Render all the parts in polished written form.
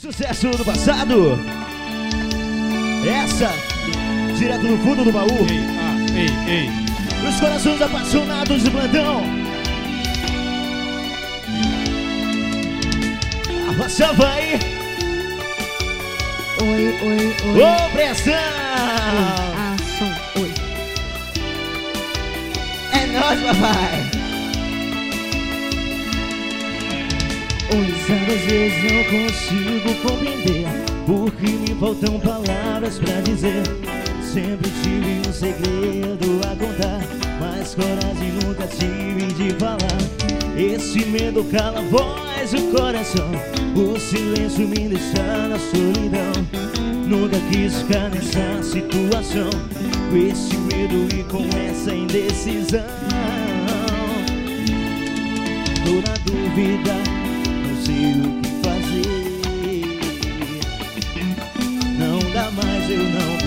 Sucesso do passado. Essa, direto do fundo do baú. Ei. Os corações apaixonados de plantão. A rocha vai. Oi. Ô, pressão. Oi. É nóis, papai. Às vezes não consigo compreender, porque me faltam palavras pra dizer. Sempre tive um segredo a contar, mas coragem nunca tive de falar. Esse medo cala a voz do coração, o silêncio me deixa na solidão. Nunca quis ficar nessa situação, com esse medo e com essa indecisão. Tô na dúvida, não sei o que fazer. Não dá mais, eu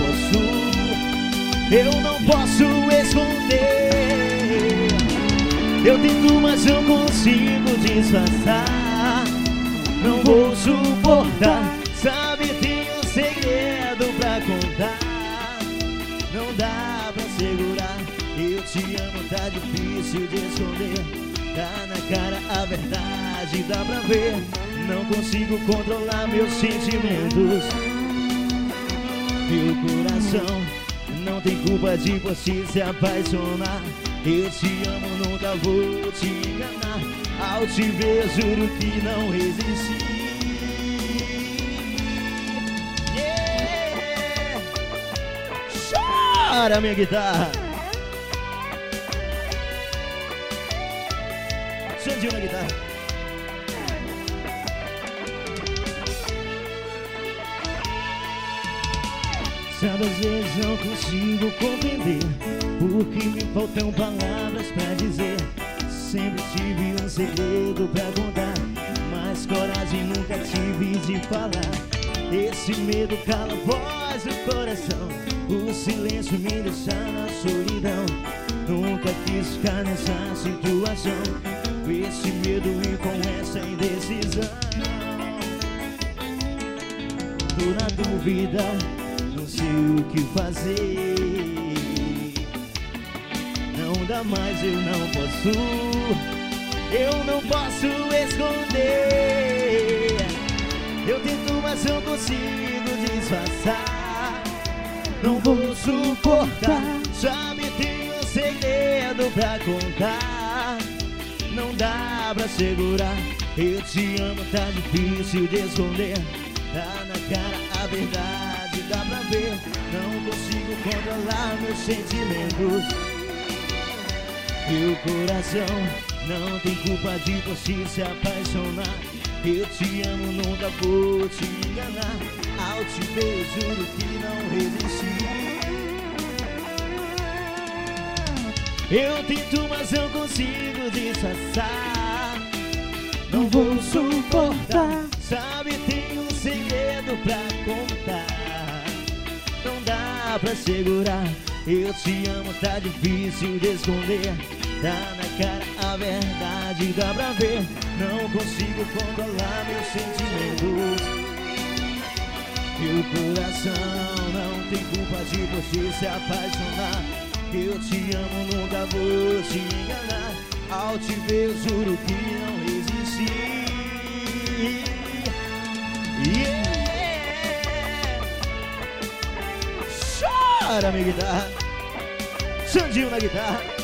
não posso esconder. Eu tento, mas não consigo disfarçar. Não vou suportar, sabe, tem um segredo pra contar. Não dá pra segurar, eu te amo, tá difícil de esconder. Tá na cara a verdade, dá pra ver. Não consigo controlar meus sentimentos. Meu coração não tem culpa de você se apaixonar. Eu te amo, nunca vou te enganar. Ao te ver, juro que não resisti. Yeah. Chora, minha guitarra. Xandinho na guitarra. Sabe, às vezes não consigo compreender, porque me faltam palavras pra dizer. Sempre tive um segredo pra contar, mas coragem nunca tive de falar. Esse medo cala a voz do coração, o silêncio me deixa na solidão. Nunca quis ficar nessa situação, com esse medo e com essa indecisão. Tô na dúvida, não sei o que fazer. Não dá mais, eu não posso esconder. Eu tento, mas não consigo disfarçar. Não vou suportar, sabe, tem um segredo pra contar. Não dá pra segurar, eu te amo, tá difícil de esconder. Tá na cara a verdade, dá pra ver. Não consigo controlar meus sentimentos. Meu coração não tem culpa de você se apaixonar. Eu te amo, nunca vou te enganar. Ao te ver, juro que não resisti. Eu tento, mas não consigo disfarçar. Não vou suportar, sabe, tem um segredo pra contar. Não dá pra segurar, eu te amo, tá difícil de esconder. Tá na cara a verdade, dá pra ver. Não consigo controlar meus sentimentos. Meu coração não tem culpa de você se apaixonar. Eu te amo, nunca vou te enganar. Ao te ver, juro que não resisti. Yeah. Chora, minha guitarra. Xandinho na guitarra.